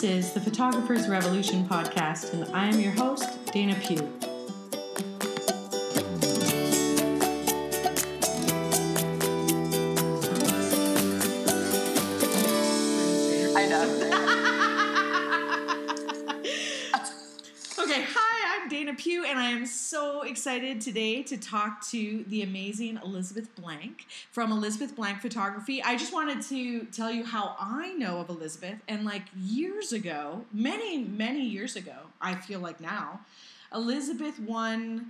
is the Photographer's Revolution podcast, and I am your host, Dana Pugh. I know. Okay, hi, I'm Dana Pugh, and I am so excited today to talk to the amazing Elizabeth Blank from Elizabeth Blank Photography. I just wanted to tell you how I know of Elizabeth, and like years ago, many years ago, I feel like now, Elizabeth won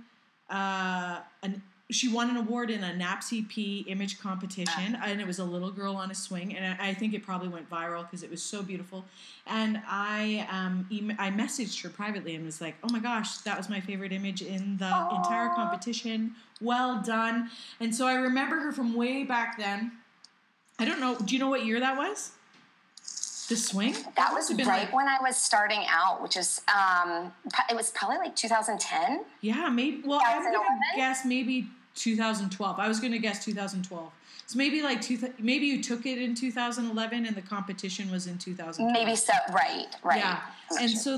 she won an award in a NAPCP image competition, and it was a little girl on a swing, and I think it probably went viral because it was so beautiful. And I messaged her privately and was like, oh my gosh, that was my favorite image in the entire competition. Well done. And so I remember her from way back then. I don't know, do you know what year that was? The swing? That was right when I was starting out, which is, it was probably like 2010. Yeah, maybe. Well, I'm going to guess maybe 2012. I was going to guess 2012. So maybe maybe you took it in 2011 and the competition was in 2012. Maybe so. Right. Yeah. And sure.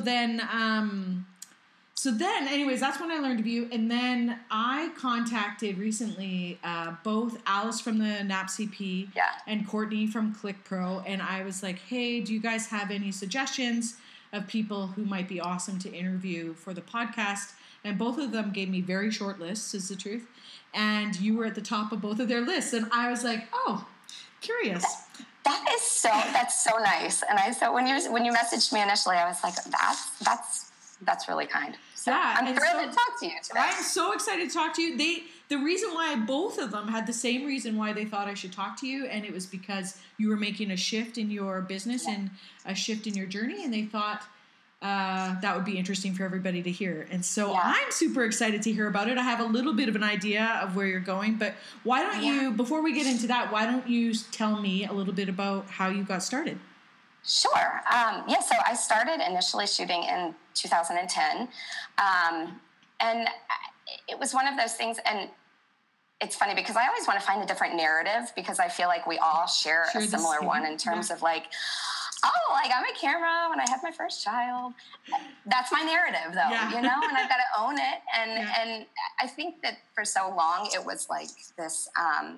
So then, anyways, that's when I learned of you. And then I contacted recently both Alice from the NAPCP and Courtney from ClickPro. And I was like, hey, do you guys have any suggestions of people who might be awesome to interview for the podcast? And both of them gave me very short lists, is the truth. And you were at the top of both of their lists. And I was like, oh, curious. That's so nice. And when you messaged me initially, I was like, that's really kind. So yeah, I'm thrilled to talk to you today. I'm so excited to talk to you. The reason why both of them had the same reason why they thought I should talk to you, and it was because you were making a shift in your business and a shift in your journey, and they thought that would be interesting for everybody to hear. And so I'm super excited to hear about it. I have a little bit of an idea of where you're going, but why don't you, before we get into that, why don't you tell me a little bit about how you got started? Sure. So I started initially shooting in 2010. And it was one of those things, and it's funny because I always want to find a different narrative because I feel like we all share a similar one in terms of like, I got my camera when I had my first child. That's my narrative though, and I've got to own it. And I think that for so long it was like this,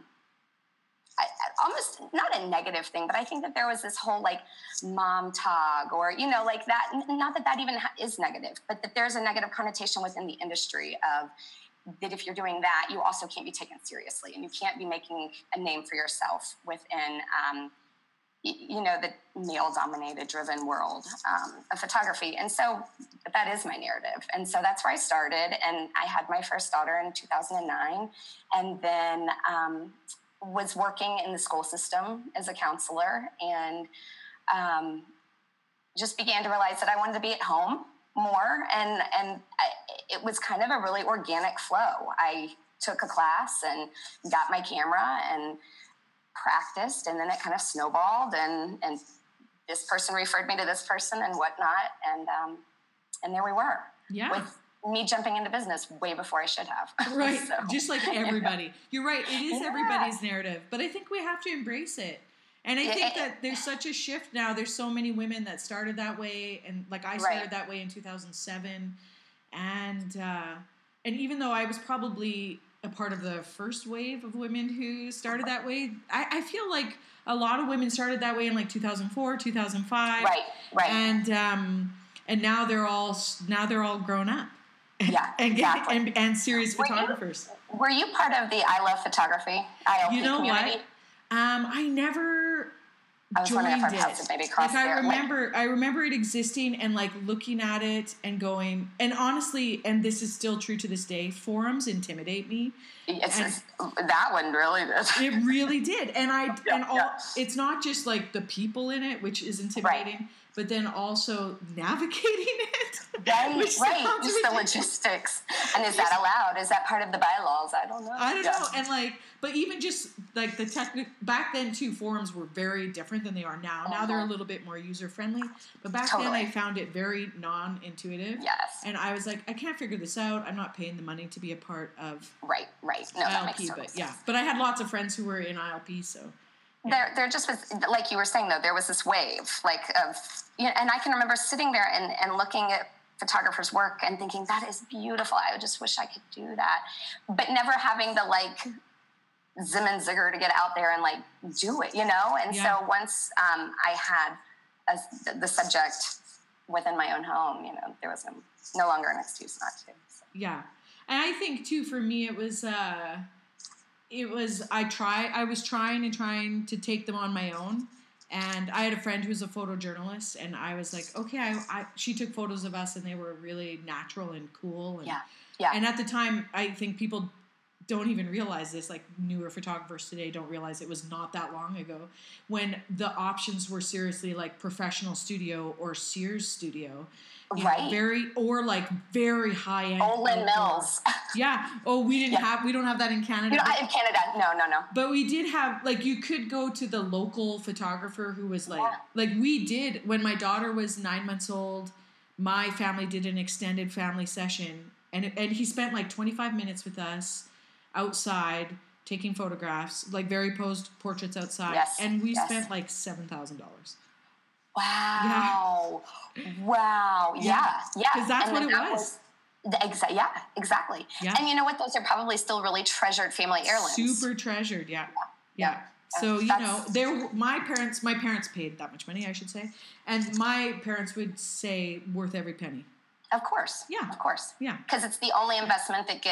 almost not a negative thing, but I think that there was this whole like mom tog or, like that, not that even is negative, but that there's a negative connotation within the industry of that if you're doing that, you also can't be taken seriously and you can't be making a name for yourself within, the male-dominated driven world of photography. And so that is my narrative. And so that's where I started. And I had my first daughter in 2009 and then was working in the school system as a counselor and just began to realize that I wanted to be at home more. And it was kind of a really organic flow. I took a class and got my camera and practiced, and then it kind of snowballed and this person referred me to this person and whatnot. And there we were. Yeah. With me jumping into business way before I should have. Right. So, just like everybody. You're right. It is everybody's narrative, but I think we have to embrace it. And I think that there's such a shift now. There's so many women that started that way. And like I started that way in 2007. And even though I was probably a part of the first wave of women who started that way, I feel like a lot of women started that way in like 2004, 2005. Right. And now they're all grown up. Yeah, exactly. and serious photographers. Were you part of the I Love Photography ILP community? What? I never I was wondering if our paths had maybe crossed there. I remember it existing and like looking at it and going, and honestly, and this is still true to this day, forums intimidate me. That one really did. It really did. And it's not just like the people in it, which is intimidating, but then also navigating it. Right. Just the logistics. And is that allowed? Is that part of the bylaws? I don't know. And but even just like the back then too, forums were very different than they are now. Now they're a little bit more user friendly, but back then I found it very non-intuitive. Yes. And I was like, I can't figure this out. I'm not paying the money to be a part of right. No, that ILP, makes total sense. But I had lots of friends who were in ILP, so There just was, like you were saying, though, there was this wave, like, of, and I can remember sitting there and looking at photographers' work and thinking, that is beautiful. I just wish I could do that. But never having the, like, zim and zigger to get out there and, like, do it, And so once I had the subject within my own home, there was no longer an excuse not to. So. Yeah. And I think, too, for me, I was trying to take them on my own. And I had a friend who was a photojournalist, and I was like, okay, she took photos of us, and they were really natural and cool. And, yeah. And at the time, I think people don't even realize this, like newer photographers today don't realize it was not that long ago when the options were seriously like professional studio or Sears studio. Right. Very high end. Olin Mills. Yeah. Oh, we don't have that in Canada. In Canada. No. But we did have, like, you could go to the local photographer who was like we did when my daughter was 9 months old. My family did an extended family session, and he spent like 25 minutes with us outside taking photographs, like very posed portraits outside. Yes. And we spent like $7,000. Wow. Yeah. Wow. Yeah. Because that's what it was. Exactly. Yeah. And you know what? Those are probably still really treasured family heirlooms. Super treasured. Yeah. So, my parents paid that much money, I should say. And my parents would say worth every penny. Of course. Yeah. Of course. Yeah. Because it's the only investment that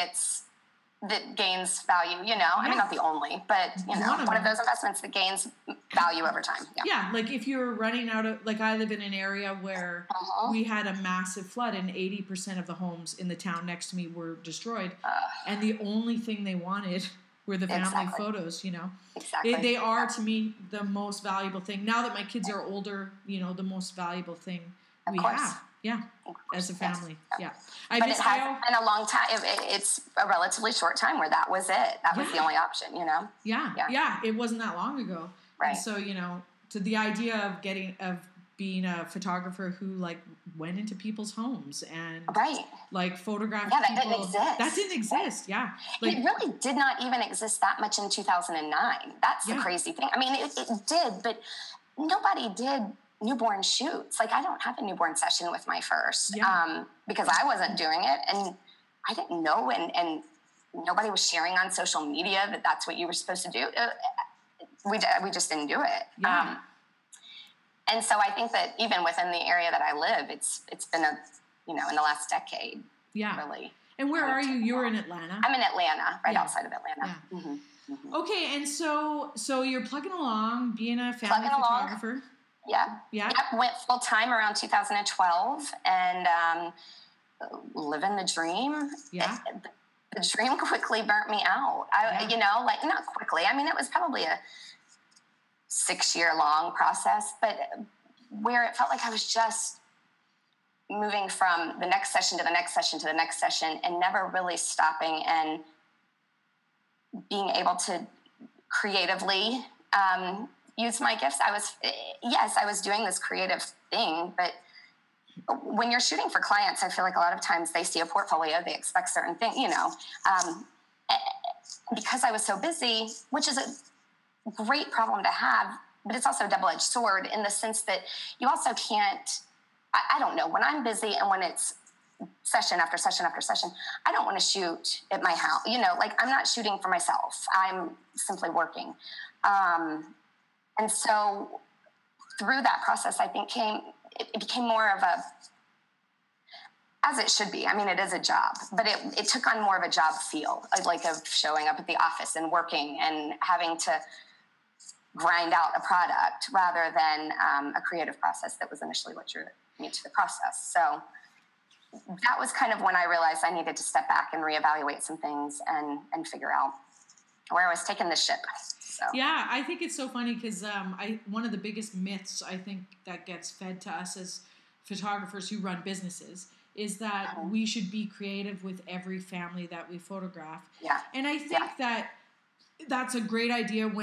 gains value, I mean, not the only, but, one of those investments that gains value over time. Yeah. Like if you're running out of, like I live in an area where we had a massive flood and 80% of the homes in the town next to me were destroyed. And the only thing they wanted were the family photos, Exactly. They are, to me, the most valuable thing. Now that my kids are older, the most valuable thing we have. Yeah, as a family. Yes. Yeah. But it has been a long time. It's a relatively short time where that was it. That was the only option, Yeah. It wasn't that long ago. Right. And so, to the idea of being a photographer who, like, went into people's homes and, like, photographed people. That didn't exist. That didn't exist, yeah. Like, it really did not even exist that much in 2009. That's the crazy thing. I mean, it did, but nobody did newborn shoots. Like, I don't have a newborn session with my first because I wasn't doing it, and I didn't know, and nobody was sharing on social media that that's what you were supposed to do. We just didn't do it. Yeah. And so I think that even within the area that I live, it's been in the last decade. Yeah. Really. And where are you? You're in Atlanta. I'm in Atlanta, right outside of Atlanta. Yeah. Mm-hmm. Okay, and so you're plugging along, being a family photographer. Yeah. Went full time around 2012 and living the dream. Yeah. The dream quickly burnt me out. Not quickly. I mean, it was probably a 6-year long process, but where it felt like I was just moving from the next session to the next session to the next session and never really stopping and being able to creatively use my gifts. I was doing this creative thing, but when you're shooting for clients, I feel like a lot of times they see a portfolio, they expect certain things, because I was so busy, which is a great problem to have, but it's also a double-edged sword in the sense that you also can't, I don't know, when I'm busy and when it's session after session after session, I don't want to shoot at my house, I'm not shooting for myself. I'm simply working. And so through that process, I think it became more of a, as it should be. I mean, it is a job, but it took on more of a job feel, like of showing up at the office and working and having to grind out a product rather than a creative process that was initially what drew me to the process. So that was kind of when I realized I needed to step back and reevaluate some things and figure out where I was taking the ship. So. Yeah, I think it's so funny because one of the biggest myths I think that gets fed to us as photographers who run businesses is that we should be creative with every family that we photograph. Yeah. And I think that that's a great idea when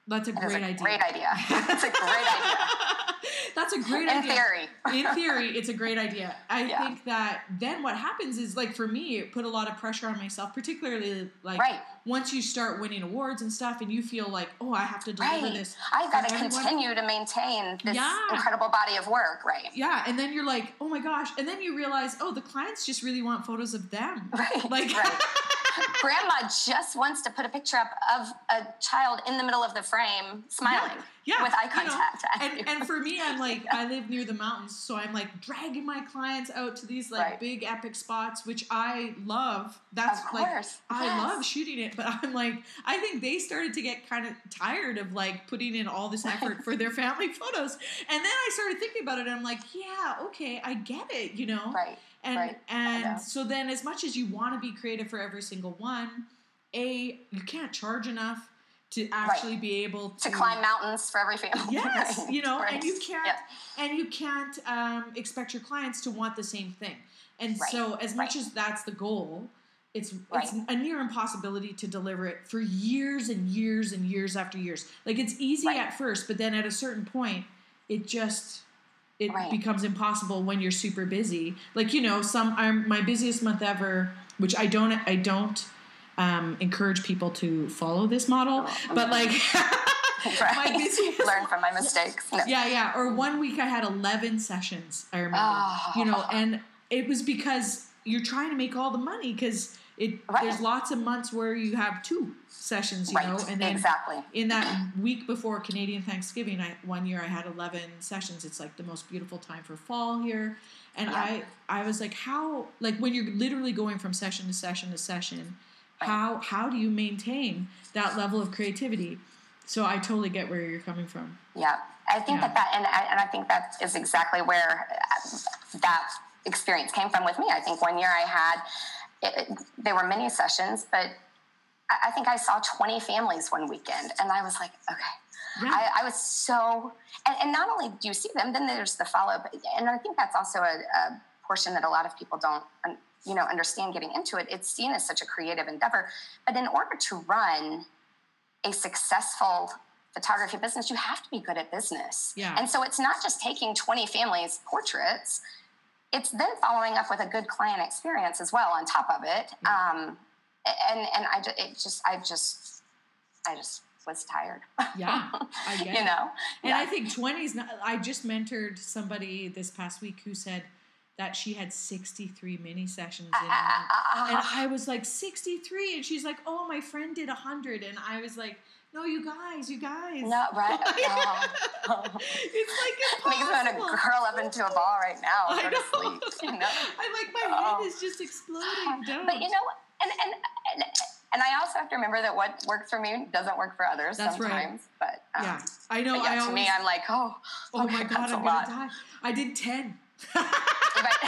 That's a great idea. Great idea. It's a great idea. That's a great idea. In theory, it's a great idea. I think that then what happens is, like, for me, it put a lot of pressure on myself, particularly, like, once you start winning awards and stuff and you feel like, oh, I have to deliver this. I've got to continue to maintain this incredible body of work, right? Yeah, and then you're like, oh my gosh. And then you realize, oh, the clients just really want photos of them. Right, like, Grandma just wants to put a picture up of a child in the middle of the frame smiling with eye contact. And for me, I'm like, I live near the mountains, so I'm like dragging my clients out to these like big epic spots, which I love. That's I love shooting it, but I'm like, I think they started to get kind of tired of like putting in all this effort for their family photos. And then I started thinking about it and I'm like, yeah, okay, I get it, you know? Right. And so then as much as you want to be creative for every single one, you can't charge enough to actually be able to climb mountains for every family. Yes, you know, and you can't expect your clients to want the same thing. And so as much as that's the goal, it's a near impossibility to deliver it for years and years and years after years. Like it's easy at first, but then at a certain point, it becomes impossible when you're super busy. Like, you know, my busiest month ever, which I don't encourage people to follow this model, but like my busiest, learn from my mistakes. No. Yeah. Or 1 week I had 11 sessions. I remember, you know, and it was because you're trying to make all the money because there's lots of months where you have 2 sessions, you know, and then in that week before Canadian Thanksgiving, one year I had 11 sessions. It's like the most beautiful time for fall here. And I was like, how, like when you're literally going from session to session to session, how do you maintain that level of creativity? So I totally get where you're coming from. Yeah. I think and I think that is exactly where that experience came from with me. I think one year I had, there were many sessions, but I think I saw 20 families one weekend, and I was like, okay. Yeah. I was so, and not only do you see them, then there's the follow-up, and I think that's also a portion that a lot of people don't, understand getting into it. It's seen as such a creative endeavor, but in order to run a successful photography business, you have to be good at business. Yeah. And so it's not just taking 20 families' portraits, it's then following up with a good client experience as well on top of it. Yeah. And I just was tired. Yeah, I get it. You know? And I think 20s, I just mentored somebody this past week who said that she had 63 mini sessions in a month. And I was like, 63? And she's like, oh, my friend did 100. And I was like, no, you guys. No, right? It's like impossible. Makes me want to curl up into a ball right now. I know. Sleep, you know? I'm like, my head is just exploding. Don't. But you know what? And I also have to remember that what works for me doesn't work for others sometimes. Right. But yeah, I know. To me, I'm like, oh my God, I'm gonna die. I did 10. Right.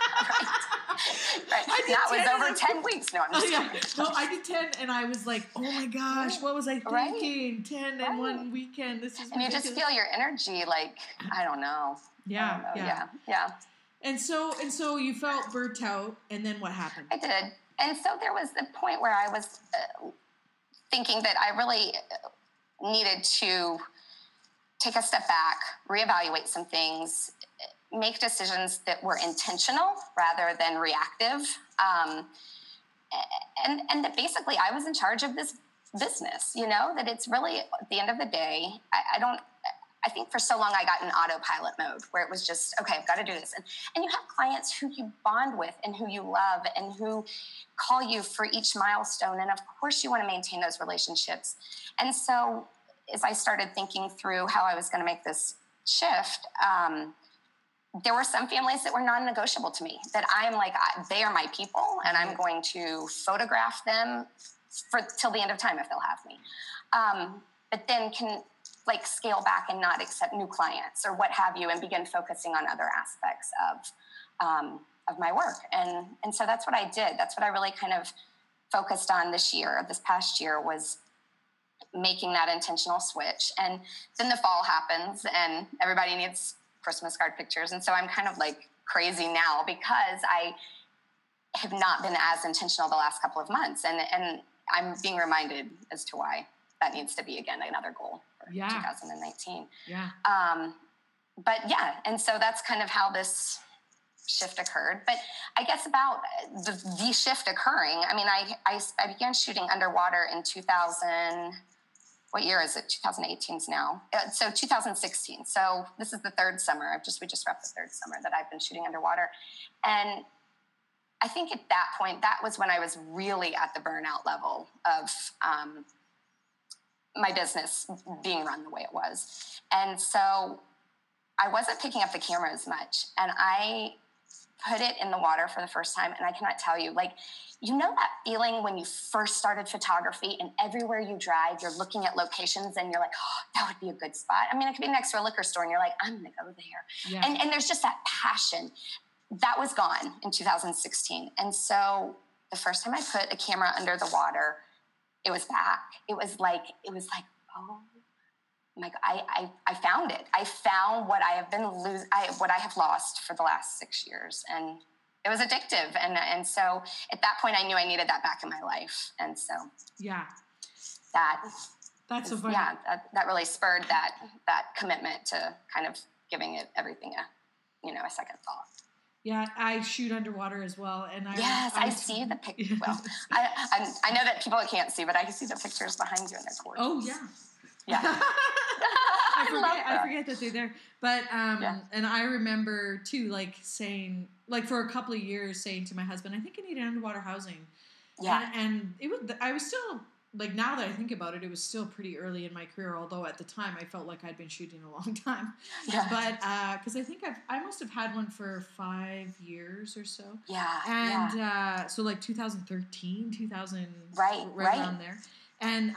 That was over 10 weeks. No, I'm just kidding. No, I did 10, and I was like, oh my gosh, what was I thinking? 10 in one weekend. This is ridiculous. And you just feel your energy, like, I don't know. Yeah. And so you felt burnt out, and then what happened? I did. And so there was the point where I was thinking that I really needed to take a step back, reevaluate some things, make decisions that were intentional rather than reactive. And that basically I was in charge of this business, that it's really, at the end of the day, I think for so long I got in autopilot mode where it was just, okay, I've got to do this. And you have clients who you bond with and who you love and who call you for each milestone. And of course you want to maintain those relationships. And so as I started thinking through how I was going to make this shift, there were some families that were non-negotiable to me, that I'm like, they are my people and I'm going to photograph them till the end of time if they'll have me. But then can scale back and not accept new clients or what have you, and begin focusing on other aspects of my work. And so that's what I did. That's what I really kind of focused on this past year, was making that intentional switch. And then the fall happens and everybody needs Christmas card pictures. And so I'm kind of like crazy now because I have not been as intentional the last couple of months. And I'm being reminded as to why. that needs to be, again, another goal for 2019. Yeah. But yeah, and so that's kind of how this shift occurred. But I guess about the shift occurring, I mean, I began shooting underwater in 2000. What year is it? 2018's now. So 2016. So this is the third summer. We just wrapped the third summer that I've been shooting underwater. And I think at that point, that was when I was really at the burnout level of my business being run the way it was. And so I wasn't picking up the camera as much. And I put it in the water for the first time. And I cannot tell you, like, you know that feeling when you first started photography and everywhere you drive, you're looking at locations and you're like, oh, that would be a good spot. I mean, it could be next to a liquor store and you're like, I'm going to go there. Yeah. And there's just that passion. That was gone in 2016. And so the first time I put a camera under the water, it was back. It was like, oh my God, I found it. I found what I have been what I have lost for the last 6 years. And it was addictive. And so at that point I knew I needed that back in my life. And so that's so funny. Yeah, that really spurred that commitment to kind of giving it everything a second thought. Yeah, I shoot underwater as well, and I see the picture. Well, I know that people can't see, but I can see the pictures behind you, and they're gorgeous. Oh yeah, yeah. I forget that they're there, but and I remember too, like saying, like for a couple of years, saying to my husband, I think I need an underwater housing. Yeah, and it was. I was still. Like now that I think about it, it was still pretty early in my career, although at the time I felt like I'd been shooting a long time. Yeah. But because I think I must have had one for 5 years or so. Yeah. And so like 2013, 2000, right around there. And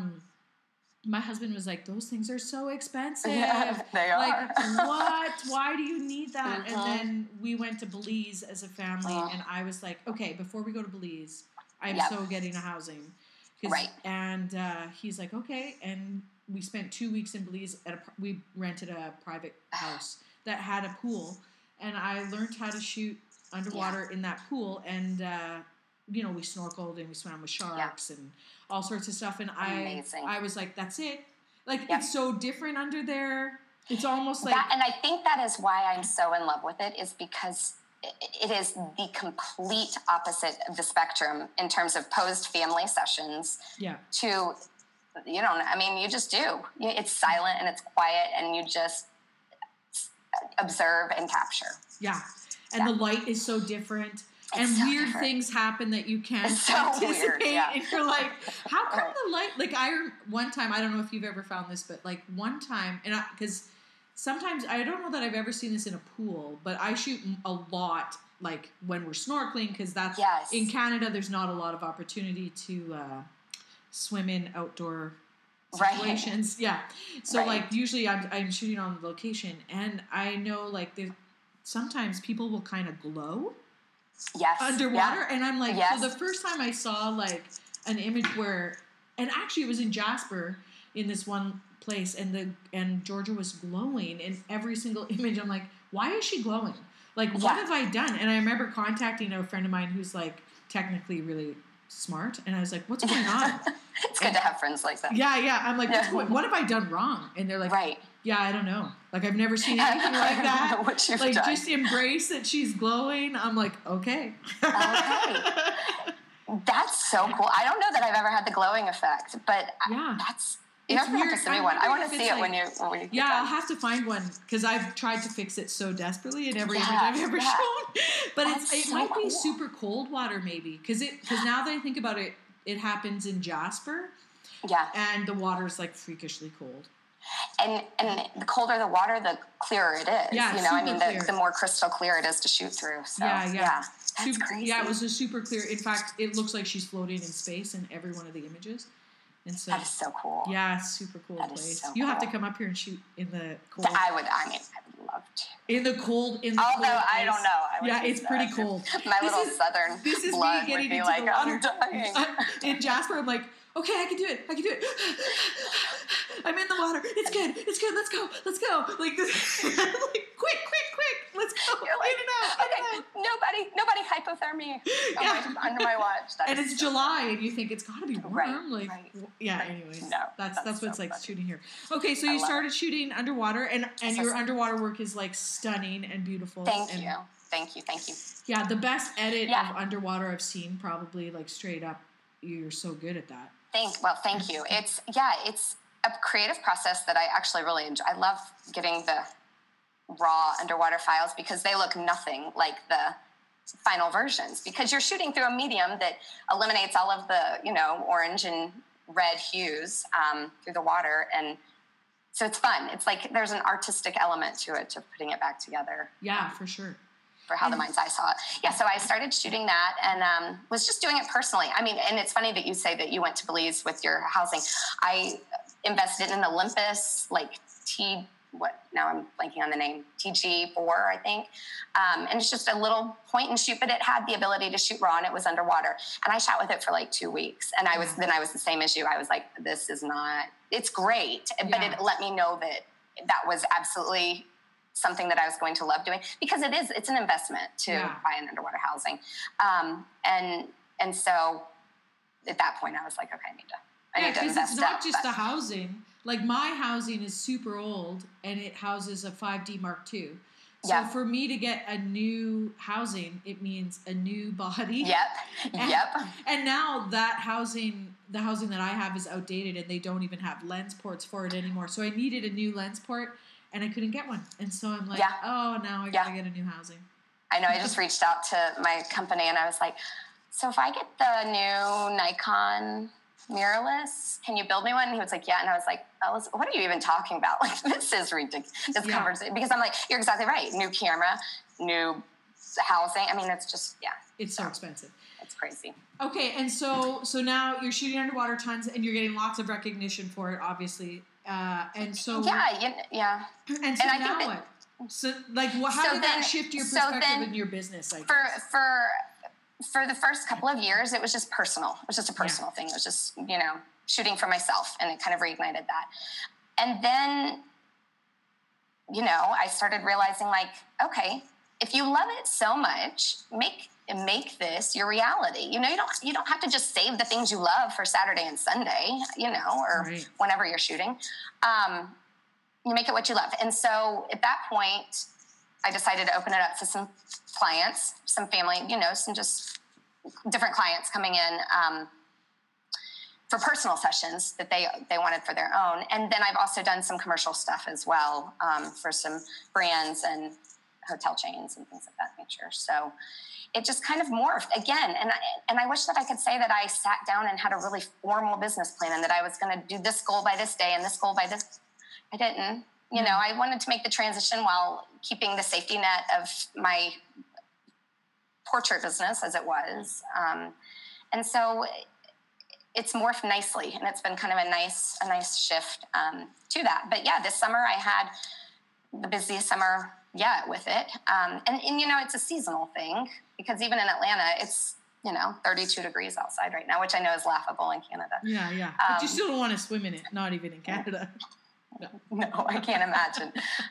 my husband was like, "Those things are so expensive." Yeah, they are. Like, what? Why do you need that? Mm-hmm. And then we went to Belize as a family, and I was like, "Okay, before we go to Belize, I'm so getting a housing." Right. And he's like, okay. And we spent 2 weeks in Belize. We rented a private house that had a pool. And I learned how to shoot underwater in that pool. And, we snorkeled and we swam with sharks and all sorts of stuff. And I was like, that's it. Like, it's so different under there. It's almost like... and I think that is why I'm so in love with it, is because... it is the complete opposite of the spectrum in terms of posed family sessions to, you just do. It's silent and it's quiet and you just observe and capture. Yeah. And the light is so different. And so weird things happen that you can't anticipate. Weird, And you're like, how come the light... Like, one time, I don't know if you've ever found this, but like one time, because... Sometimes, I don't know that I've ever seen this in a pool, but I shoot a lot, like, when we're snorkeling, because that's... Yes. In Canada, there's not a lot of opportunity to swim in outdoor situations. Right. Yeah. So, like, usually I'm shooting on location, and I know, like, sometimes people will kind of glow underwater, and I'm like... So the first time I saw, like, an image where... And actually, it was in Jasper, in this one... place, and Georgia was glowing in every single image. I'm like, why is she glowing? Like, what have I done? And I remember contacting a friend of mine who's like technically really smart, and I was like, what's going on? It's good to have friends like that. Yeah. I'm like, what have I done wrong? And they're like, yeah, I don't know. Like, I've never seen anything like that. What you've like, done. Just embrace that she's glowing. I'm like, okay. That's so cool. I don't know that I've ever had the glowing effect, but that's... You have to send me one. I want to see it when you Yeah, I'll have to find one, because I've tried to fix it so desperately in every image I've ever shown. But it might be super cold water, maybe, because now that I think about it, it happens in Jasper. Yeah. And the water's like freakishly cold. And the colder the water, the clearer it is. Yeah, the more crystal clear it is to shoot through. So, yeah. That's crazy. Yeah, it was a super clear. In fact, it looks like she's floating in space in every one of the images. And so, that is so cool. Yeah, super cool place. You have to come up here and shoot in the cold. I would love to. In the cold, Although I don't know. It's pretty cold. My little southern this is blood me getting would be into like, the water. I'm dying. In Jasper, I'm like, okay, I can do it. I'm in the water. It's good. Let's go. Like this, like quick. Let's go. You're like, in and out. Nobody hypothermia under my watch. And it's July, and you think it's got to be warm. Right. Anyways, no, that's what it's like funny. Shooting here. Okay, so you started shooting underwater, and your underwater work is like stunning and beautiful. Thank you. Yeah, the best edit of underwater I've seen, probably, like, straight up. You're so good at that. Thank you. It's a creative process that I actually really enjoy. I love getting the raw underwater files because they look nothing like the final versions, because you're shooting through a medium that eliminates all of the, orange and red hues through the water. And so it's fun. It's like there's an artistic element to it, to putting it back together. Yeah, for sure. For how the mind's eye saw it. Yeah, so I started shooting that and was just doing it personally. I mean, and it's funny that you say that you went to Belize with your housing. I invested in Olympus, like now I'm blanking on the name, TG4, I think. And it's just a little point and shoot, but it had the ability to shoot raw and it was underwater. And I shot with it for like 2 weeks. And I was the same as you. I was like, it's great. But it let me know that was absolutely something that I was going to love doing, because it's an investment to buy an underwater housing. And so at that point I was like, okay, I need to invest. It's not just the housing. Like, my housing is super old and it houses a 5D Mark II. So for me to get a new housing, it means a new body. Yep. And now the housing that I have is outdated and they don't even have lens ports for it anymore. So I needed a new lens port and I couldn't get one. And so I'm like, now I gotta get a new housing. I know. I just reached out to my company and I was like, so if I get the new Nikon mirrorless, can you build me one? And he was like, yeah. And I was like, what are you even talking about? Like, this is ridiculous. This conversation, because I'm like, you're exactly right. New camera, new housing. I mean, it's just, It's so expensive. It's crazy. Okay. And so now you're shooting underwater tons and you're getting lots of recognition for it, obviously. And so. Yeah. And so now what? So, like, how did that shift your perspective in your business? I guess? For the first couple of years, it was just personal. It was just a personal thing. It was just, shooting for myself, and it kind of reignited that. And then, I started realizing, like, okay, if you love it so much, make this your reality. You don't have to just save the things you love for Saturday and Sunday, or whenever you're shooting. You make it what you love. And so at that point, I decided to open it up to some clients, some family, some just different clients coming in for personal sessions that they wanted for their own. And then I've also done some commercial stuff as well for some brands and hotel chains and things of that nature. So it just kind of morphed again. And I wish that I could say that I sat down and had a really formal business plan and that I was going to do this goal by this day and this goal by this. I didn't. I wanted to make the transition while keeping the safety net of my portrait business as it was. And so it's morphed nicely, and it's been kind of a nice shift to that. But this summer I had the busiest summer yet with it. And it's a seasonal thing, because even in Atlanta, it's 32 degrees outside right now, which I know is laughable in Canada. Yeah. But you still don't want to swim in it, not even in Canada. No, I can't imagine.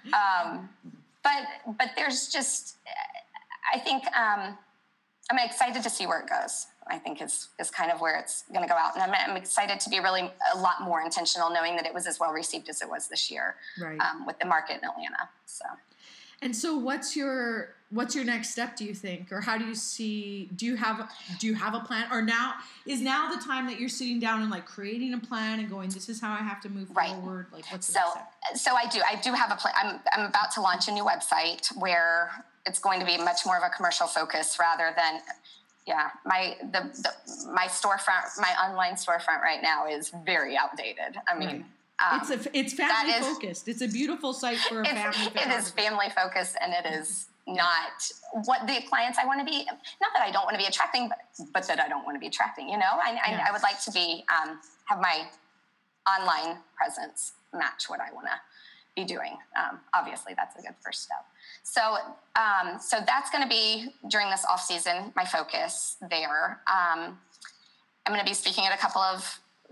But there's just, I think, I'm excited to see where it goes. I think is kind of where it's going to go out. And I'm excited to be really a lot more intentional, knowing that it was as well received as it was this year, with the market in Atlanta. So. And so what's your next step, do you think? Or how do you see, do you have a plan? Or is now the time that you're sitting down and like creating a plan and going, this is how I have to move forward? Like, what's the next step? So I do have a plan. I'm about to launch a new website where it's going to be much more of a commercial focus rather than, my storefront, my online storefront right now is very outdated. I mean, it's family focused. It's a beautiful site for a family. It is family focused, and it is not what the clients I want to be. Not that I don't want to be attracting, but that I don't want to be attracting. I would like to be have my online presence match what I want to be doing. Obviously, that's a good first step. So that's going to be during this off season, my focus there. I'm going to be speaking at a couple of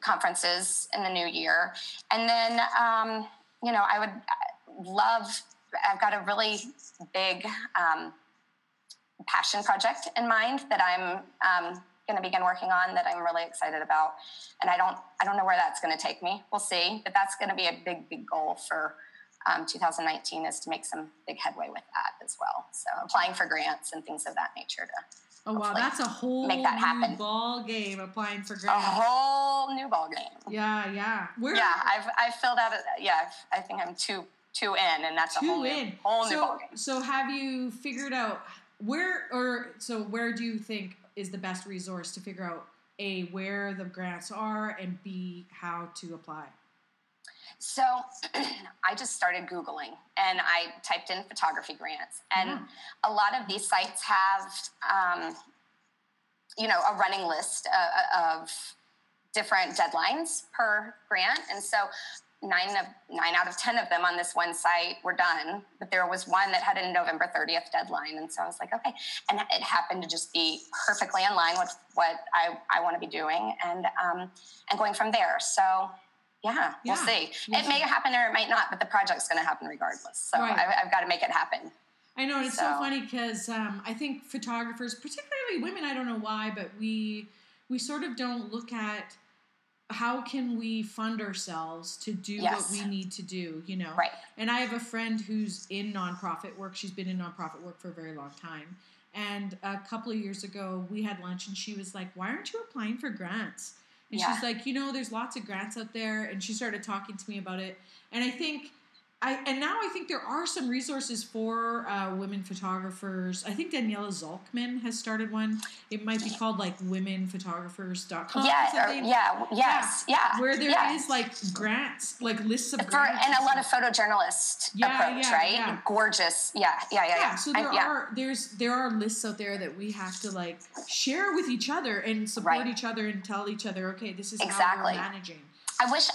conferences in the new year. And then, I would love, I've got a really big passion project in mind that I'm going to begin working on, that I'm really excited about. And I don't know where that's going to take me. We'll see. But that's going to be a big goal for 2019, is to make some big headway with that as well. So applying for grants and things of that nature to that's a whole make that happen. New ball game, applying for grants. A whole new ball game. Yeah. I've filled out I think I'm two in, and that's a whole new ball game. So have you figured out where do you think is the best resource to figure out A, where the grants are, and B, how to apply? So I just started Googling, and I typed in photography grants, and a lot of these sites have, a running list of different deadlines per grant. And so 9 out of 10 of them on this one site were done, but there was one that had a November 30th deadline. And so I was like, okay. And it happened to just be perfectly in line with what I want to be doing, and going from there. So we'll see. It may happen or it might not, but the project's going to happen regardless. So I've got to make it happen. I know, and it's so funny because I think photographers, particularly women, I don't know why, but we sort of don't look at how can we fund ourselves to do what we need to do, Right. And I have a friend who's in nonprofit work. She's been in nonprofit work for a very long time. And a couple of years ago, we had lunch, and she was like, why aren't you applying for grants? And she's like, there's lots of grants out there. And she started talking to me about it. And now I think there are some resources for women photographers. I think Daniela Zolkman has started one. It might be called like womenphotographers.com. Where there is like grants, like lists of grants. And a lot of photojournalist approach, right? Yeah. Gorgeous. Yeah. So there are lists out there that we have to like share with each other and support each other and tell each other, okay, this is how we're managing. I wish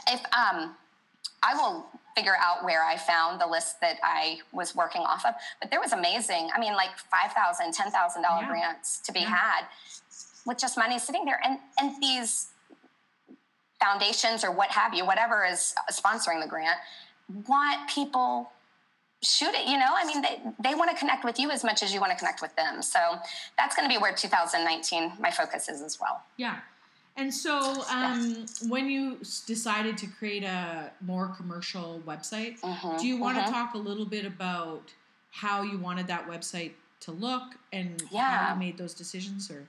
I will figure out where I found the list that I was working off of. But there was amazing, like $5,000, $10,000 grants to be had with just money sitting there. And these foundations or what have you, whatever is sponsoring the grant, want people shoot it, they want to connect with you as much as you want to connect with them. So that's going to be where 2019, my focus is as well. Yeah. And so when you decided to create a more commercial website, do you want to talk a little bit about how you wanted that website to look and how you made those decisions? Or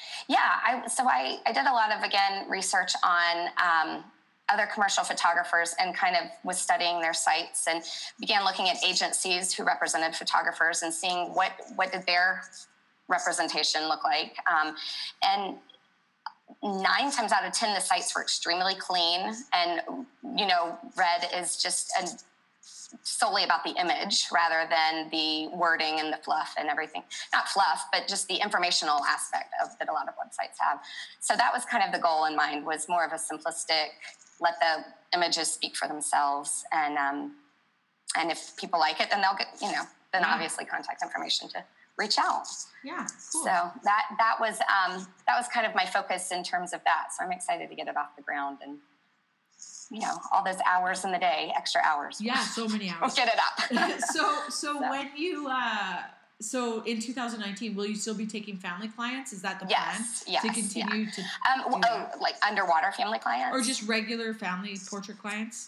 I did a lot of, again, research on other commercial photographers, and kind of was studying their sites, and began looking at agencies who represented photographers and seeing what did their representation look like. And 9 times out of 10, the sites were extremely clean, and Red is just solely about the image rather than the wording and the fluff and everything. Not fluff, but just the informational aspect of that a lot of websites have. So that was kind of the goal in mind, was more of a simplistic, let the images speak for themselves, and if people like it, then they'll get obviously contact information to reach out. Yeah, cool. So that was kind of my focus in terms of that. So I'm excited to get it off the ground, and all those hours in the day, extra hours. Yeah, so many hours. We'll get it up. so when you so in 2019, will you still be taking family clients? Is that the plan? Yes. To continue to like underwater family clients, or just regular family portrait clients?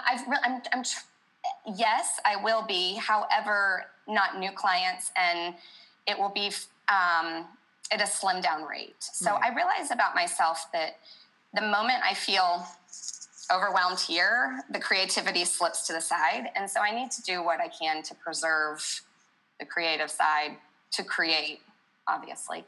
Yes, I will be. However, not new clients, and it will be at a slimmed down rate. So I realize about myself that the moment I feel overwhelmed here, the creativity slips to the side. And so I need to do what I can to preserve the creative side, to create, obviously,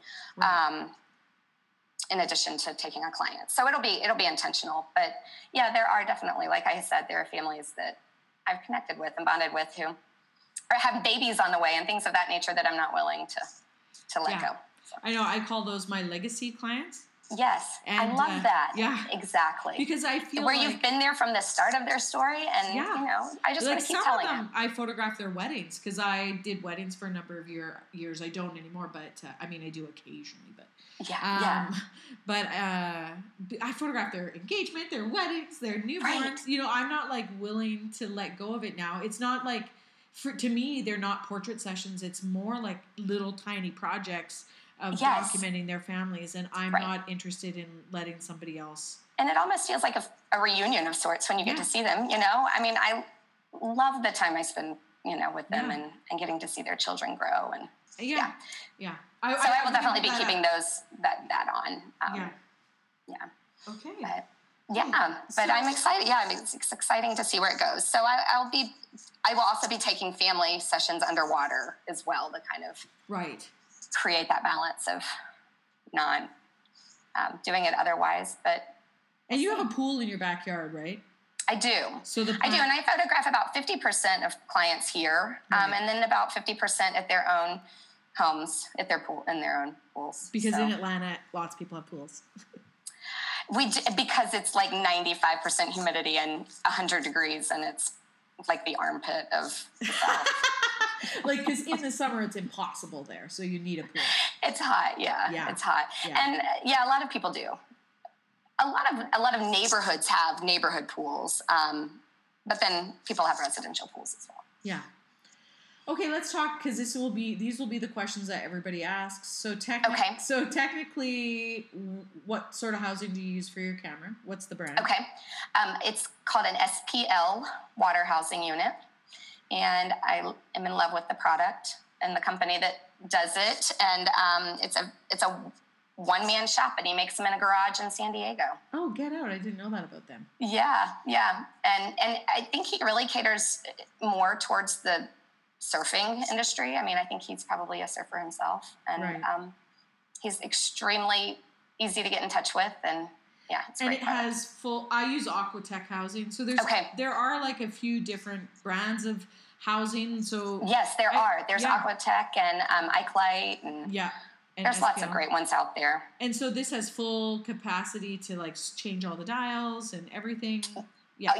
in addition to taking on clients. So it'll be intentional. But yeah, there are definitely, like I said, there are families that I've connected with and bonded with who have babies on the way and things of that nature that I'm not willing to let go. So. I know. I call those my legacy clients. Yes, and, I love that. Yeah, exactly. Because I feel where you've been there from the start of their story, and I just want to keep telling them. I photographed their weddings because I did weddings for a number of years. I don't anymore, but I do occasionally. But But I photographed their engagement, their weddings, their newborns. Right. You know, I'm not like willing to let go of it now. It's not like, to me, they're not portrait sessions. It's more like little tiny projects of documenting their families. And I'm not interested in letting somebody else. And it almost feels like a reunion of sorts when you get to see them, you know? I mean, I love the time I spend, you know, with them and getting to see their children grow. And yeah. I will definitely be keeping that on. Okay. But I'm excited. Yeah, I mean, it's exciting to see where it goes. So I will also be taking family sessions underwater as well to kind of create that balance of not doing it otherwise. And you have a pool in your backyard, right? I do. I do, and I photograph about 50% of clients here, and then about 50% at their own homes, at their pool, in their own pools. Because in Atlanta, lots of people have pools. Because it's like 95% humidity and 100 degrees, and it's like the armpit of the South. Like, because in the summer it's impossible there, so you need a pool. It's hot, it's hot, and a lot of people do. A lot of neighborhoods have neighborhood pools, but then people have residential pools as well. Yeah. Okay, let's talk, because these will be the questions that everybody asks. So technically, what sort of housing do you use for your camera? What's the brand? Okay, it's called an SPL water housing unit, and I am in love with the product and the company that does it. And it's a one-man shop, and he makes them in a garage in San Diego. Oh, get out! I didn't know that about them. Yeah, and I think he really caters more towards the surfing industry. I mean, I think he's probably a surfer himself, and he's extremely easy to get in touch with, and it's and great. It has full. I use Aquatech housing, so there are like a few different brands of housing. So yes, there are. There's Aquatech and Ikelite, and there's SPL. Lots of great ones out there. And so this has full capacity to like change all the dials and everything. Yeah.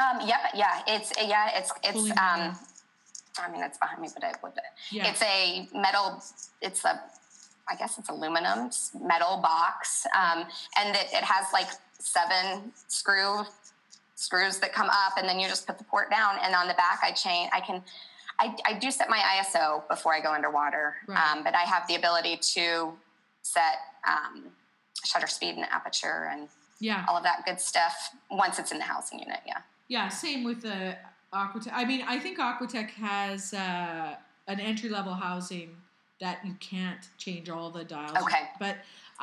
It's I mean, it's behind me, but it's a metal. I guess it's aluminum metal box, and it has like 7 screws that come up, and then you just put the port down. And on the back, I do set my ISO before I go underwater, but I have the ability to set shutter speed and aperture and all of that good stuff once it's in the housing unit. Yeah. Same with the Aquatech. I mean, I think Aquatech has an entry-level housing that you can't change all the dials. Okay. But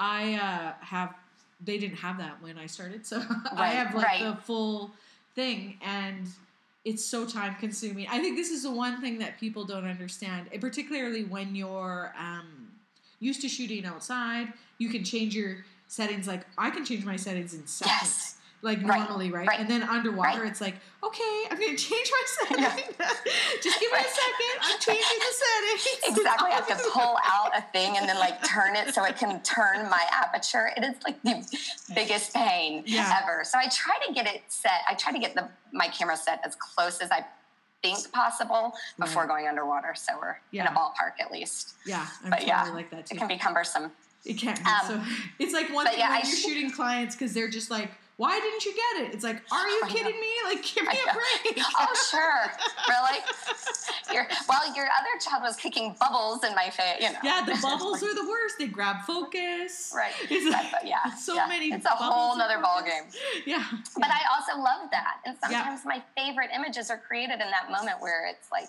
they didn't have that when I started, so I have the full thing, and it's so time-consuming. I think this is the one thing that people don't understand, particularly when you're used to shooting outside. You can change your settings. Like, I can change my settings in seconds. Yes. Like normally, right? And then underwater, it's like, okay, I'm going to change my setting. Just give me a second. I'm changing the settings. Exactly. I have to pull out a thing and then like turn it so it can turn my aperture. It is like the biggest pain ever. So I try to get it set. I try to get my camera set as close as I think possible before going underwater. So we're in a ballpark at least. Yeah, I'm totally like that too. It can be cumbersome. It can be. So it's like one thing when you're shooting clients because they're just like, why didn't you get it? It's like, are you kidding me? Like, give me a break. Oh, sure. Really? Your other child was kicking bubbles in my face, you know. Yeah, the bubbles are the worst. They grab focus. Right. It's so many. It's a whole nother ballgame. Yeah. But I also love that. And sometimes my favorite images are created in that moment where it's like,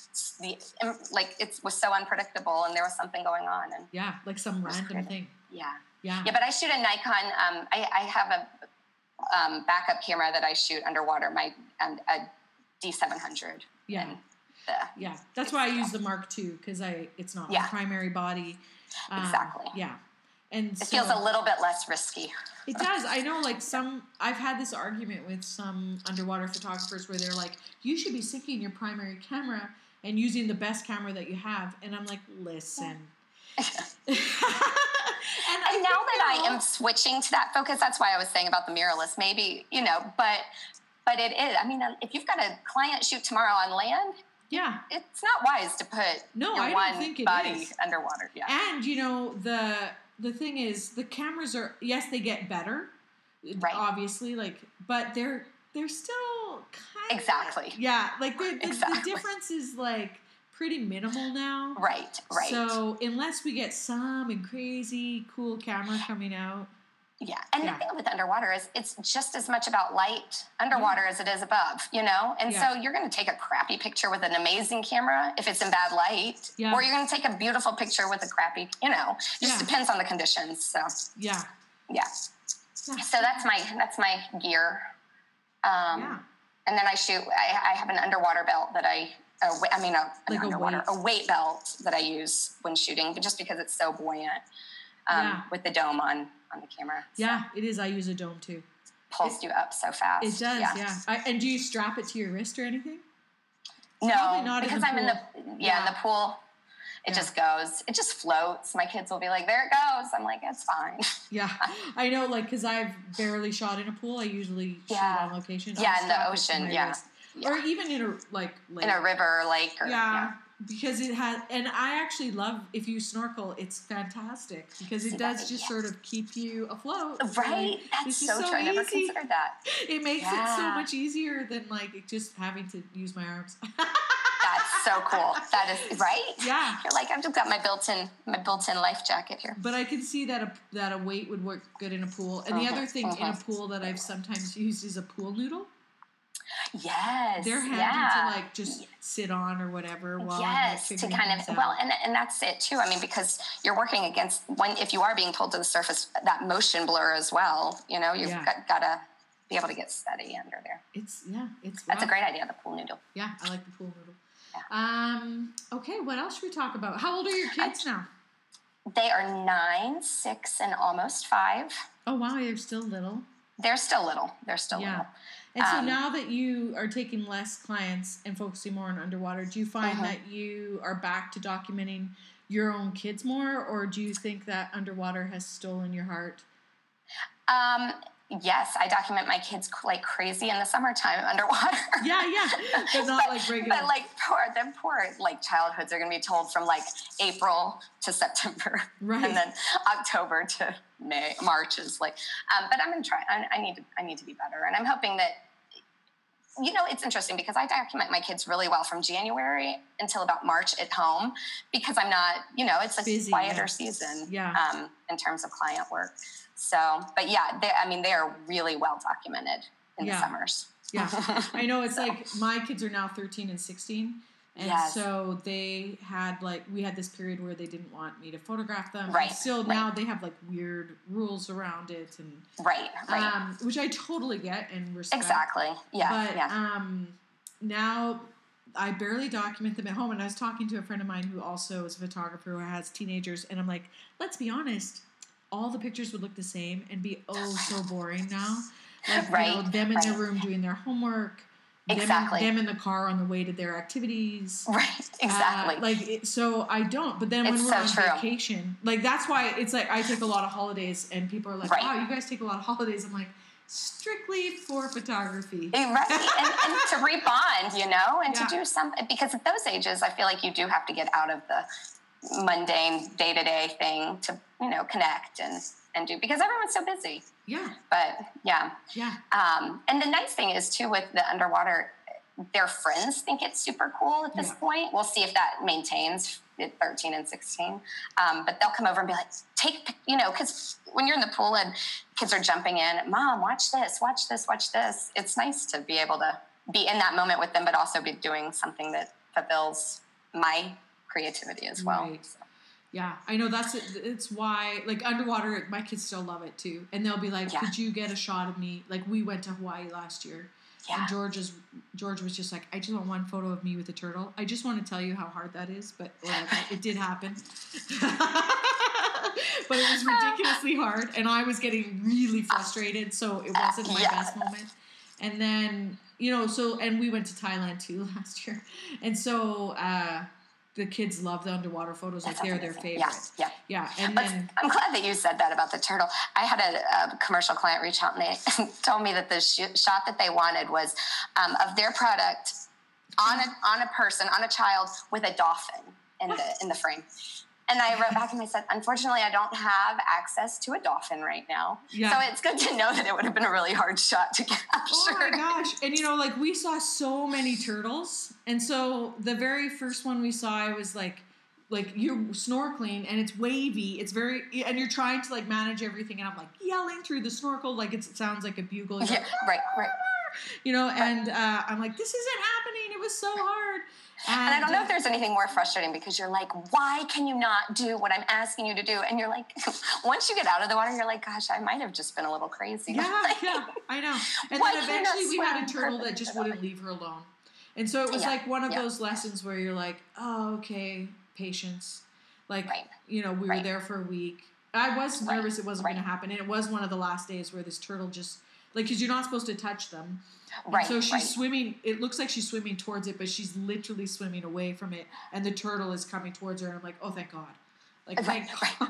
it was so unpredictable and there was something going on. And like some random thing. Yeah, but I shoot a Nikon. I have a backup camera that I shoot underwater, a D700. That's why I use the Mark II, because it's not my primary body. Exactly. Yeah, and it feels a little bit less risky. It does. I know, like I've had this argument with some underwater photographers where they're like, you should be syncing your primary camera and using the best camera that you have, and I'm like, listen. And now that I am switching to that focus, that's why I was saying about the mirrorless, maybe, but it is. I mean, if you've got a client shoot tomorrow on land, it's not wise to put your one body underwater. Yeah. And, the thing is, the cameras are, yes, they get better, right? Obviously, like, but they're still kind exactly. Yeah, like the difference is like pretty minimal now. Right. So unless we get some crazy cool camera coming out. Yeah, and the thing with underwater is it's just as much about light underwater as it is above, you know? And so you're going to take a crappy picture with an amazing camera if it's in bad light, or you're going to take a beautiful picture with a crappy, you know, it just depends on the conditions. So, yeah. So that's my gear. And then I shoot, I have an underwater belt that a weight belt that I use when shooting, but just because it's so buoyant, with the dome on the camera. So. Yeah, it is. I use a dome too. Pulls you up so fast. It does, yeah. And do you strap it to your wrist or anything? No, because I'm in the pool. It just goes. It just floats. My kids will be like, "There it goes." I'm like, "It's fine." Yeah, I know. Like, because I've barely shot in a pool. I usually shoot on location. Yeah, in the ocean. Or even in a lake. In a river, lake. Because it has, and I actually love, if you snorkel, it's fantastic because it does just sort of keep you afloat. Right. That's so true. I never considered that. It makes it so much easier than like just having to use my arms. That's so cool. That is right. Yeah. You're like, I've just got my built-in life jacket here. But I can see that a weight would work good in a pool. And the other thing in a pool that I've sometimes used is a pool noodle. Yes. They're handy to like just sit on or whatever while to kind of and that's it too. I mean, because you're working against if you are being pulled to the surface, that motion blur as well. You know, you've got to be able to get steady under there. That's a great idea. The pool noodle. Yeah, I like the pool noodle. Yeah. Okay, what else should we talk about? How old are your kids now? They are 9, 6, and almost 5. Oh wow, they're still little. They're still little. Little. And so now that you are taking less clients and focusing more on underwater, do you find that you are back to documenting your own kids more, or do you think that underwater has stolen your heart? Yes, I document my kids like crazy in the summertime underwater. Yeah, but not like regular. But like poor like childhoods are going to be told from like April to September, right? And then October to March is like. But I'm going to try. I need to be better, and I'm hoping that. You know, it's interesting because I document my kids really well from January until about March at home because I'm not, you know, it's a busy, quieter season in terms of client work. So, but they are really well documented in the summers. Yeah. I know it's like my kids are now 13 and 16. And so they had we had this period where they didn't want me to photograph them. Right. And still now they have like weird rules around it and right. Which I totally get and respect. Exactly. Yeah. But now I barely document them at home. And I was talking to a friend of mine who also is a photographer who has teenagers, and I'm like, let's be honest, all the pictures would look the same and be so boring now. Like, you know, them in their room doing their homework. Exactly. Them in the car on the way to their activities. Right. Exactly. So I don't. But then when we're on vacation, like that's why it's like I take a lot of holidays, and people are like, "Wow, you guys take a lot of holidays." I'm like, strictly for photography. Right. and to rebond, you know, and to do something because at those ages, I feel like you do have to get out of the mundane day-to-day thing to, you know, connect and do because everyone's so busy. Yeah. But yeah. And the nice thing is too with the underwater, their friends think it's super cool at this point. We'll see if that maintains at 13 and 16. But they'll come over and be like, because when you're in the pool and kids are jumping in, Mom, watch this, watch this, watch this. It's nice to be able to be in that moment with them, but also be doing something that fulfills my creativity as well. Right. So. Yeah, I know it's why, like, underwater, my kids still love it, too. And they'll be like, could you get a shot of me? Like, we went to Hawaii last year. Yeah. And George was just like, I just want one photo of me with a turtle. I just want to tell you how hard that is, but it did happen. But it was ridiculously hard, and I was getting really frustrated, so it wasn't my best moment. And then, and we went to Thailand, too, last year. And so... the kids love the underwater photos. Like they're their favorite. Yeah. And then I'm glad that you said that about the turtle. I had a commercial client reach out and they told me that the shot that they wanted was of their product on a person, on a child with a dolphin in the frame. And I wrote back and I said, unfortunately, I don't have access to a dolphin right now. Yeah. So it's good to know that it would have been a really hard shot to capture. Oh my gosh. And like we saw so many turtles. And so the very first one we saw, I was like you're snorkeling and it's wavy. It's and you're trying to like manage everything. And I'm like yelling through the snorkel. Like it sounds like a bugle. You're yeah, right. And I'm like, this isn't happening. It was so hard. And I don't know if there's anything more frustrating because you're like, why can you not do what I'm asking you to do? And you're like, once you get out of the water, you're like, gosh, I might have just been a little crazy. Yeah, I know. And then eventually we had a turtle that just wouldn't leave her alone. And so it was like one of those lessons where you're like, oh, okay, patience. Like, we were there for a week. I was nervous it wasn't going to happen. And it was one of the last days where this turtle just, like, because you're not supposed to touch them. Right. So she's swimming. It looks like she's swimming towards it, but she's literally swimming away from it. And the turtle is coming towards her. And I'm like, oh, thank God. Like, right.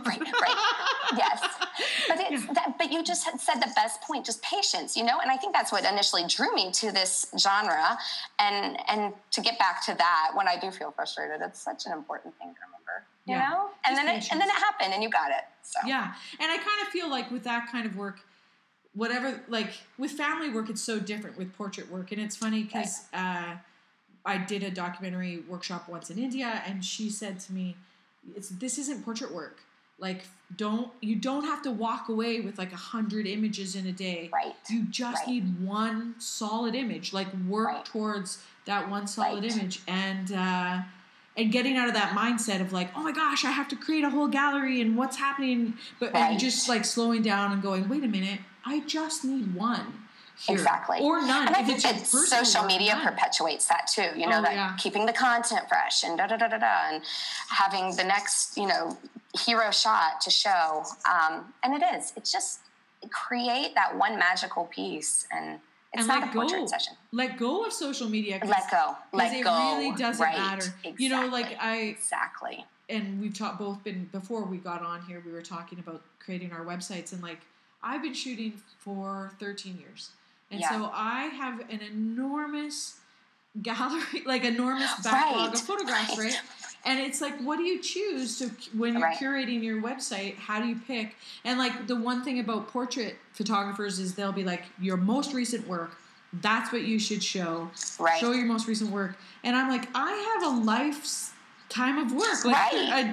Yes. But you just had said the best point, just patience, And I think that's what initially drew me to this genre. And to get back to that, when I do feel frustrated, it's such an important thing to remember, you know? And then it happened and you got it. So. Yeah. And I kind of feel like with that kind of work, whatever, like with family work, it's so different with portrait work. And it's funny because I did a documentary workshop once in India, and she said to me, this isn't portrait work. Like, you don't have to walk away with like 100 images in a day. Right. You just need one solid image, like work towards that one solid image. And getting out of that mindset of like, oh my gosh, I have to create a whole gallery and what's happening. And just like slowing down and going, wait a minute, I just need one here. Exactly. Or none. And I think that social media perpetuates that too. Keeping the content fresh and and having the next, hero shot to show. And it's just create that one magical piece, and it's not a portrait session. Let go of social media. Let go. It really doesn't matter. Exactly. Exactly. And we've before we got on here, we were talking about creating our websites, and like, I've been shooting for 13 years. And so I have an enormous gallery, like enormous backlog of photographs, right? And it's like, what do you choose when you're curating your website? How do you pick? And like the one thing about portrait photographers is they'll be like, your most recent work, that's what you should show. Right. Show your most recent work. And I'm like, I have a lifetime of work, like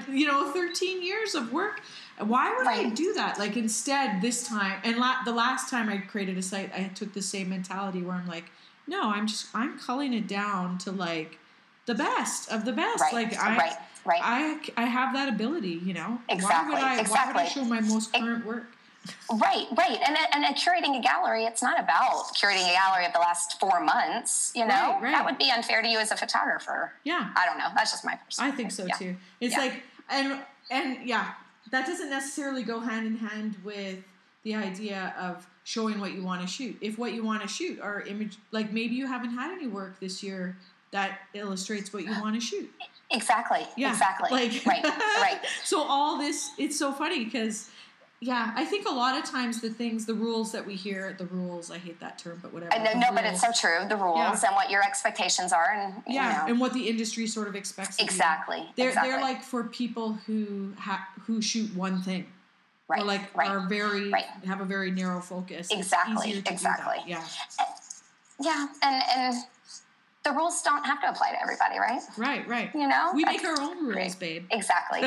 13 years of work. Why would I do that? Like, instead, this time, and the last time I created a site, I took the same mentality where I'm like, no, I'm culling it down to like the best of the best. Right. Like I have that ability, Exactly. Why would I show my most current work? Right. And curating a gallery, it's not about curating a gallery of the last 4 months, Right. That would be unfair to you as a photographer. Yeah. I don't know. That's just my personal I think so too. It's like, and that doesn't necessarily go hand in hand with the idea of showing what you want to shoot. If what you want to shoot are image, like maybe you haven't had any work this year that illustrates what you want to shoot. Exactly. Yeah. Exactly. Like, right. So all this, it's so funny because, I think a lot of times the rules that we hear, I hate that term, but whatever. But it's so true. The rules and what your expectations are, and and what the industry sort of expects. Exactly. They're like for people who shoot one thing, right? Or like are very have a very narrow focus. Exactly. It's easier to do that. Yeah, and the rules don't have to apply to everybody, right? Right. We make our own rules, babe. Exactly.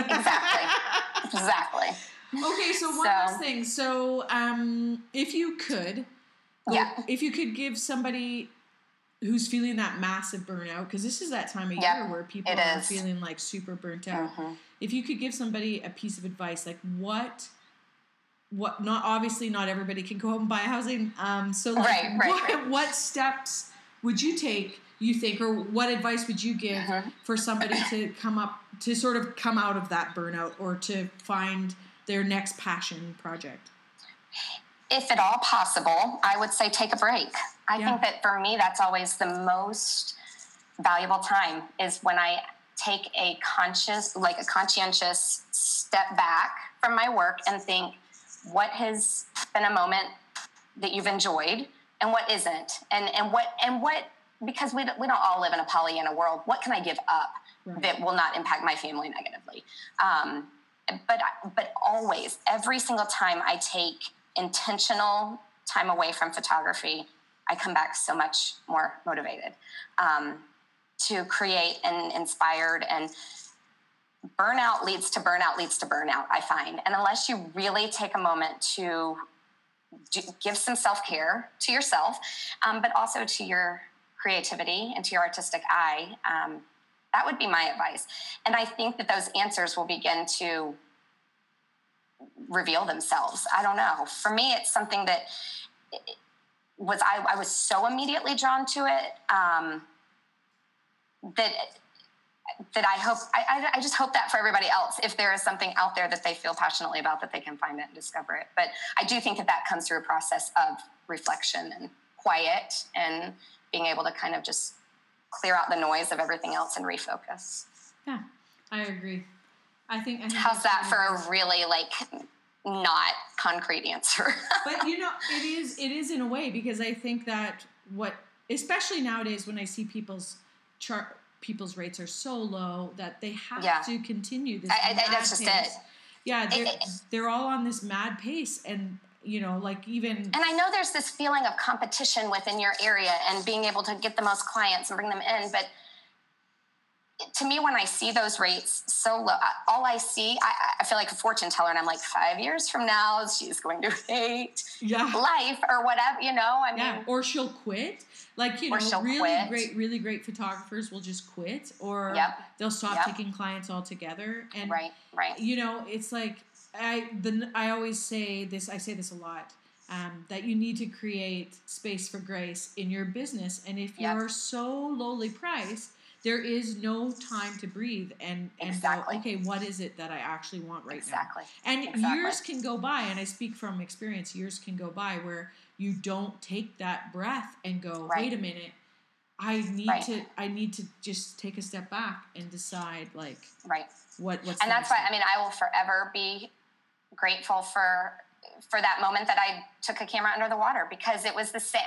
Okay, so one last thing. So, if you could give somebody who's feeling that massive burnout, because this is that time of year where people are feeling like super burnt out. Mm-hmm. If you could give somebody a piece of advice, like what? Not everybody can go out and buy housing. So, like, what steps would you take? You think, or what advice would you give for somebody to come out of that burnout or to find their next passion project? If at all possible, I would say take a break. I think that for me, that's always the most valuable time, is when I take a conscientious step back from my work and think, what has been a moment that you've enjoyed and what isn't, and what, because we don't all live in a Pollyanna world. What can I give up that will not impact my family negatively. But always, every single time I take intentional time away from photography, I come back so much more motivated to create and inspired. And burnout leads to burnout leads to burnout, I find. And unless you really take a moment to give some self-care to yourself, but also to your creativity and to your artistic eye, that would be my advice. And I think that those answers will begin to reveal themselves. I don't know. For me, it's something that I was so immediately drawn to it that I hope, I just hope that for everybody else, if there is something out there that they feel passionately about, that they can find it and discover it. But I do think that comes through a process of reflection and quiet and being able to kind of just clear out the noise of everything else and refocus. Yeah, I agree. I think how's that for a really not concrete answer? But it is in a way, because I think that especially nowadays when I see people's rates are so low that they have to continue this. That's just pace. It. Yeah, they're all on this mad pace, and even. And I know there's this feeling of competition within your area and being able to get the most clients and bring them in, but to me, when I see those rates so low, all I see, I feel like a fortune teller, and I'm like, 5 years from now, she's going to hate life or whatever, I mean, or she'll quit. Really great photographers will just quit, or they'll stop taking clients altogether. And right. It's like I always say this. I say this a lot. That you need to create space for grace in your business, and if you're so lowly priced, there is no time to breathe and go, okay, what is it that I actually want right now? And years can go by, and I speak from experience, years can go by where you don't take that breath and go, wait a minute, I need to just take a step back and decide what's and that's why, I will forever be grateful for that moment that I took a camera under the water, because it was the same.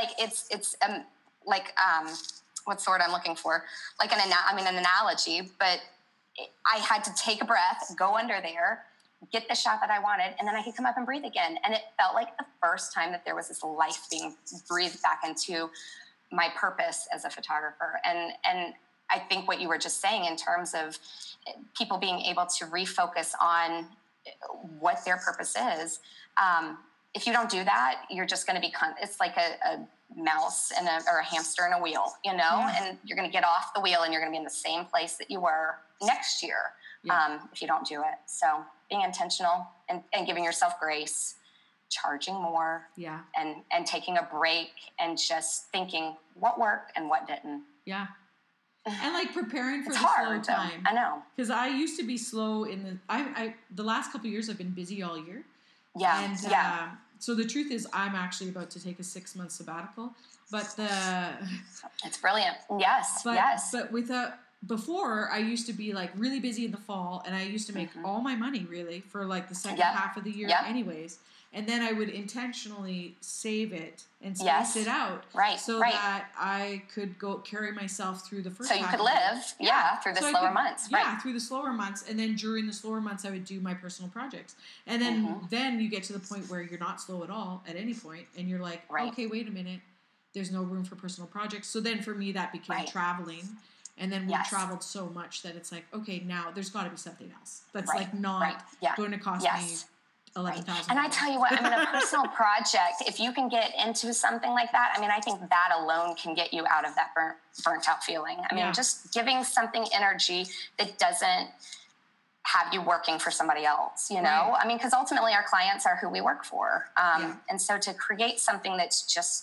What's the word I'm looking for? An analogy, but I had to take a breath, go under there, get the shot that I wanted, and then I could come up and breathe again. And it felt like the first time that there was this life being breathed back into my purpose as a photographer. And I think what you were just saying in terms of people being able to refocus on what their purpose is, if you don't do that, you're just going to be, it's like a mouse or a hamster in a wheel, and you're going to get off the wheel and you're going to be in the same place that you were next year if you don't do it. So being intentional and giving yourself grace, charging more, and taking a break and just thinking what worked and what didn't. Yeah. And preparing for it's the hard, slow time. I know. Because I used to be slow the last couple of years I've been busy all year. Yeah. And so the truth is I'm actually about to take a 6-month sabbatical, but it's brilliant. Yes. But before I used to be really busy in the fall, and I used to make all my money really for the second half of the year anyways. And then I would intentionally save it and space it out, that I could go carry myself through the first. So you could live, through the slower months, through the slower months, and then during the slower months, I would do my personal projects, and then you get to the point where you're not slow at all at any point, and you're like, okay, wait a minute, there's no room for personal projects. So then for me, that became traveling. And then we traveled so much that it's like, okay, now there's got to be something else that's not going to cost me $11,000. And I tell you what, a personal project, if you can get into something like that, I think that alone can get you out of that burnt out feeling. Just giving something energy that doesn't have you working for somebody else, because ultimately our clients are who we work for. And so to create something that's just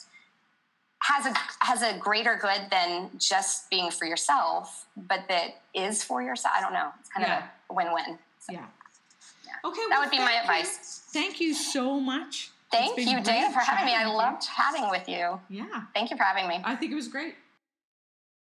has a greater good than just being for yourself, but that is for yourself. I don't know. It's kind of a win-win. So. Yeah. Okay, that would be my advice. Thank you so much. Thank you, Dana, for having me. I loved chatting with you. Yeah. Thank you for having me. I think it was great.